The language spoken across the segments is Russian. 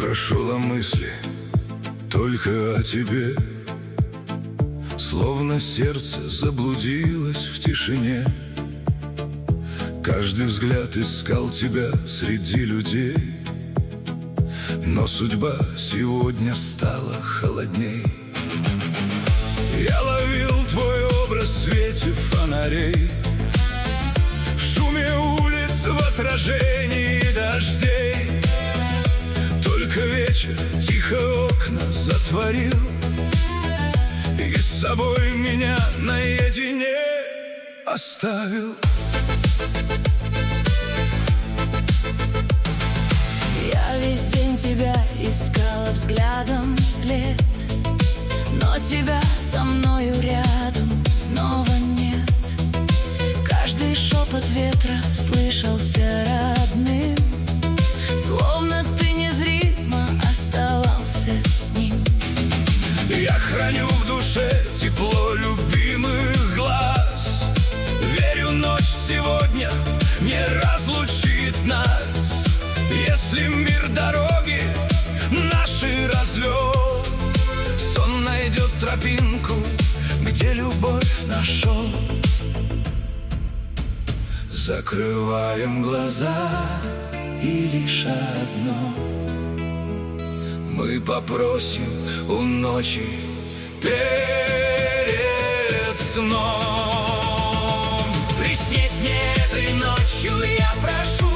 прошел, а мысли только о тебе. Словно сердце заблудилось в тишине. Каждый взгляд искал тебя среди людей, но судьба сегодня стала холодней. Я ловил твой образ в свете фонарей, в шуме улиц, в отражении дождей. Только вечер тихо окна затворил, и с собой меня наедине оставил. Я весь день тебя искала взглядом вслед, но тебя со мною рядом снова нет. Каждый шепот ветра слышался родным, словно ты незримо оставался с ним. Я храню в душе тепло любимых глаз. Верю, ночь сегодня не разлучит нас. Если мир дороги наши развел, сон найдет тропинку, где любовь нашел. Закрываем глаза, и лишь одно мы попросим у ночи перед сном. Приснись мне этой ночью, я прошу,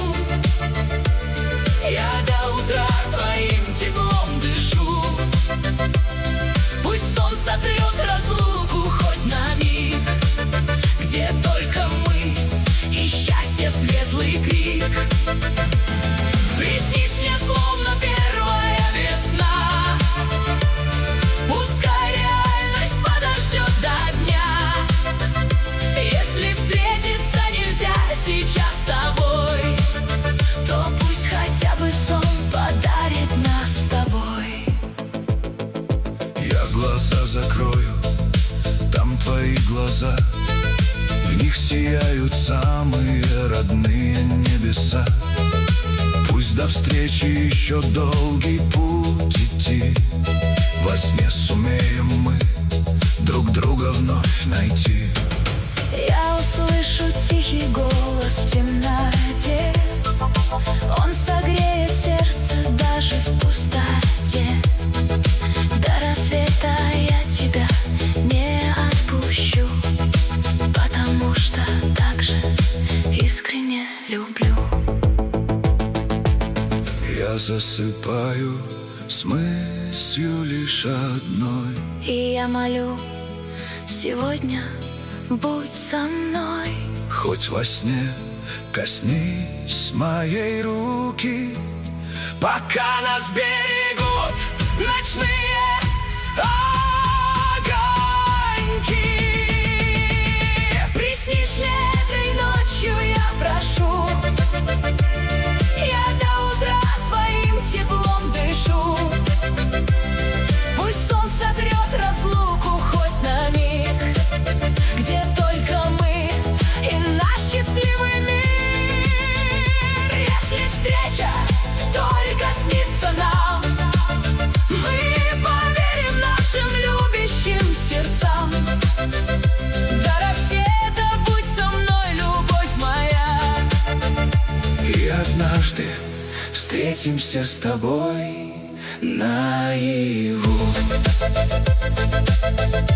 я до утра твоим теплом дышу. Пусть сон сотрет разлуку хоть на миг, где только мы и счастье светлый крик. Приснись мне, словно первая весна, пускай реальность подождет до дня. Если встретиться нельзя сейчас с тобой, то пусть хотя бы сон подарит нас с тобой. Я глаза закрою, там твои глаза, в них сияют самые родные небеса. Пусть до встречи еще долгий путь идти, во сне сумеем мы друг друга вновь найти. Я услышу тихий голос в темноте, он согреет сердце даже в пустоте. До рассвета я тебя не отпущу, потому что так же искренне люблю. Я засыпаю с мыслью лишь одной, и я молю, сегодня будь со мной. хоть во сне коснись моей руки, пока нас берегут ночные огоньки. Приснись мне этой ночью, я прошу, я до утра твоим теплом дышу. Пусть сон сотрет разлуку хоть на миг, где только мы и наш счастливый мир. Если встреча только снится нам, мы поверим нашим любящим сердцам. До рассвета будь со мной, любовь моя, И однажды встретимся с тобой наяву.